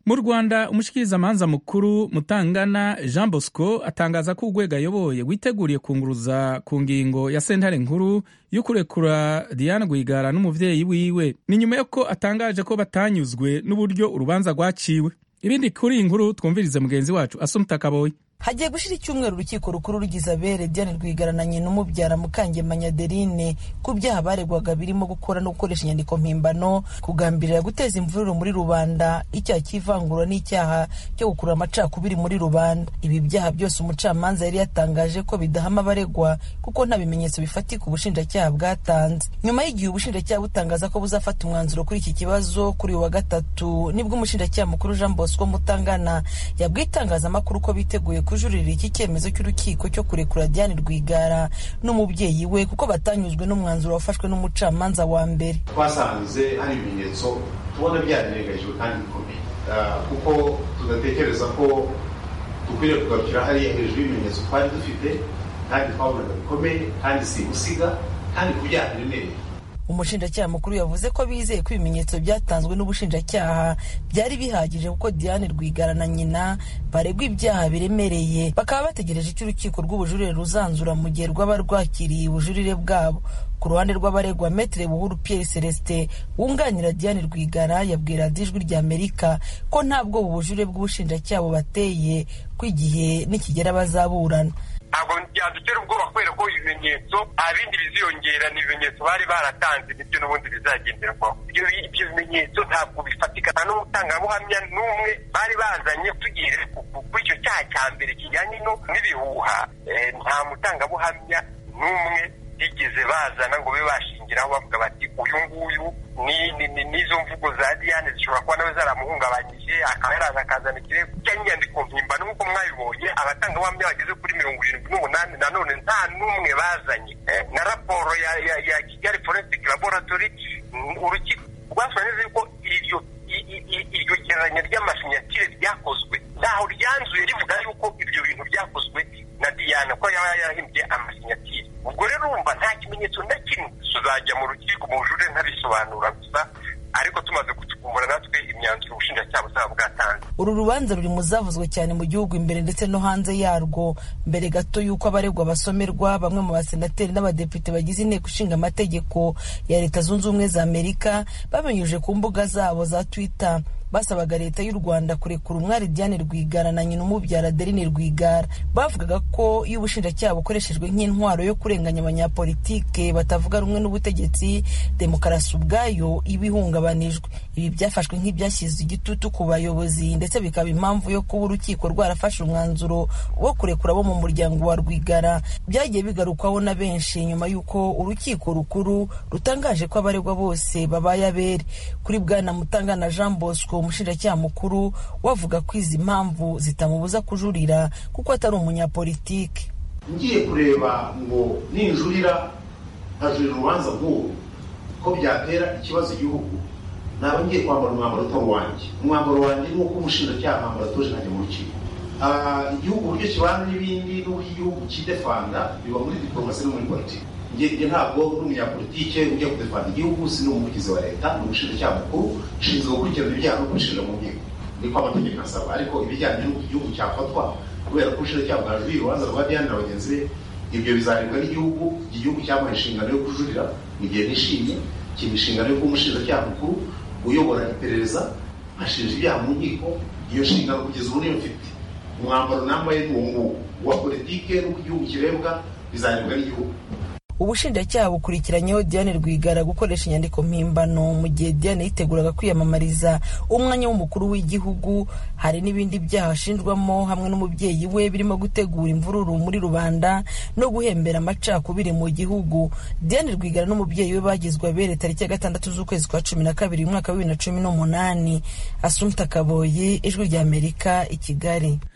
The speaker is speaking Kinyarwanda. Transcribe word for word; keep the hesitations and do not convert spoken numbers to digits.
Mu Rwanda umushikirizamanza mukuru Mutangana Jean Bosco atangaza ko urwego ayoboye witeguriye kunguruza ku ngingo ya sentare nkuru yo kurekura Diane Rwigara n'umuvyeyi wiwe. Ni nyuma yuko atangaje ko batanyuzwe n'uburyo urubanza rwaciwe. Ibindi kuri inkuru twumvirize mugenzi wacu Assumpta Kaboyi. Hagiye gushira icyumweru urukiko rukuru rugize abere Diane Rwigara na nyina umubyara Mukangemanyi Adeline ku byaha baregwaga birimo gukora no gukoresha inyandiko mpimbano, kugambirira guteza imvururu muri rubanda, icyaha cy'ivangura n'icyaha cyo gukurura amacakubiri muri rubanda. Ibi byaha byose umucamanza yari yatangaje ko bidahama baregwa kuko nta bimenyetso bifatika ubushinjacyaha bwatanze. Nyuma y'igihe ubushinjacyaha butangaza ko buzafata umwanzuro kuri iki kibazo kuri wa gatatu, nibwo umushinjacyaha mukuru Jean Bosco Mutangana yabwitangaza amakuru ko biteguye kujurira iki cyemezo cy'urukiko cyo kurekura Diane Rwigara n'umubyeyi we kuko batanyuzwe n'umwanzuro wafashwe n'umucamanza wa mbere. Twasanze hari ibimenyetso tubona byarengeje kandi bikomeye, kuko tugatekereza ko dukwiriye kugarukira hariya hejuru y'ibimenyetso twari dufite kandi twabona bikomeye kandi si gusiga kandi kubyaha biremereye. Umushinjacyaha mukuru yavuze ko bizeye ko ibimenyetso byatanzwe n'ubushinjacyaha byari bihagije kuko Diane Rwigara na nyina baregwa ibyaha biremereye, bakaba bategereje icyo urukiko rw'ubujurire ruzanzura mu gihe rwaba rwakiriye ubujurire bwabo. Ku ruhande rw'abaregwa Maître Buhuru Pierre Celestin wunganira Diane Rwigara yabwira Ijwi rya Amerika ko ntabwo ubujurire bw'ubushinjacyaha bubateye ko igihe nikigera bazaburana. Ntabwo byadutera ubwoba kubera ko ibimenyetso abindi biziyongera n'ibimenyetso bari baratanze nibyo n'ubundi bizagenderwaho. Ibyo bimenyetso ntabwo bifatika, nta n'umutangabuhamya n'umwe bari bazanye tugire kuri icyo cyaha cya mbere kijyanye n'ibihuha. Nta mutangabuhamya n'umwe bigeze bazana ngo be bashingiraho bavuga bati uyu nguyu n'izo mvugo za Diane zishobora kuba nawe zaramuhungabanyije, akaba yaraza akazana ikirego cy'inyandiko mpimbano nk'uko mwabibonye. Abatangabuhamya bageze kuri mirongo irindwi n'umunani nanone nta n'umwe bazanye, na raporo ya ya Kigali Forensic Laboratory. Urukiko rwasobanura neza yuko iryo iryo gereranya ry'amasinyatire ryakozwe ntaho ryanzuye rivuga yuko ibyo bintu byakozwe na Diane ko yaba yarahimbye amasinyatire. Ubwo rero urumva nta kimenyetso na kimwe tuzajya mu rukiko mu bujurire ntabisobanura gusa, ariko tumaze gucukumbura natwe imyanzuro ubushinjacyaha buzaba bwatanze. Uru rubanza ruri mu zavuzwe cyane mu gihugu imbere ndetse no hanze yarwo, mbere gato y'uko abaregwa basomerwa. Bamwe mu basenateri n'abadepite bagize inteko ishinga amategeko ya Leta Zunze Ubumwe za Amerika babinyujije ku mbuga zabo za Twitter basabaga leta y'u Rwanda kurekura umwari Diane Rwigara na nyina umubyara Adeline Rwigara. Bavugaga ko iyo ubushinjacyaha bukoreshejwe nk'intwaro yo kurenganya abanyapolitike batavuga rumwe n'ubutegetsi, demokarasi ubwayo iba ihungabanijwe. Ibi byafashwe nk'ibyashyize igitutu ku bayobozi ndetse bikaba impamvu yo kuba urukiko rwarafashe umwanzuro wo kurekura abo mu muryango wa Rwigara. Byagiye bigarukwaho na benshi nyuma y'uko urukiko rukuru rutangaje ko abaregwa bose babaye abere. Kuri Bwana Mutangana Jean Bosco umushinjacyaha mukuru wavuga ko izi mpamvu zitamubuza kujurira kuko atari umunyapolitike. Ngiye kureba ngo ninjurira nkajurira urubanza nk'uru ko byatera ikibazo igihugu, naba ngiye kwambara umwambaro utari wanjye. Umwambaro wanjye ni uko umushinjacyaha mwambaro atoje nkajya mu rukiko. Igihugu uburyo kibana n'ibindi n'uburyo igihugu kidefanda biba muri diplomasi no muri politiki. Ngiye ntabwo n'umunyapolitike ujya kudefanda igihugu, si n'umuvugizi wa leta, n'umushinjacyaha mukuru ushinzwe gukurikirana ibyaha no kubishyira mu nkiko. Niko amategeko asaba, ariko ibijyanye n'uko igihugu cyafatwa kubera ko ubushinjacyaha bwajurira urubanza rwa Diane na bagenzi be, ibyo bizarebwa n'igihugu. Igihugu cyamuha inshingano yo kujurira mu gihe nishimye, kiba inshingano yo kuba umushinjacyaha mukuru uyobora iperereza ashinja ibyaha mu nkiko. Iyo nshingano kugeza ubu niyo mfite. Umwambaro nambaye ni uwo nguwo wa politike n'uko igihugu kirebwa bizarebwa n'igihugu. Ubushinjacyaha bukurikiranyeho Diane Rwigara gukoresha inyandiko mpimbano mu gihe Diane yiteguraga kwiyamamariza umwanya w'umukuru w'igihugu. Hari n'ibindi byaha ashinjwamo hamwe n'umubyeyi we birimo gutegura imvururu muri rubanda no guhembera amacakubiri mu gihugu. Diane Rwigara n'umubyeyi we bagizwe abere tariki ya gatandatu z'ukwezi kwa cumi na kabiri umwaka wa bibiri na cumi n'umunani. Assumpta Kaboyi, Ijwi rya Amerika, i Kigali.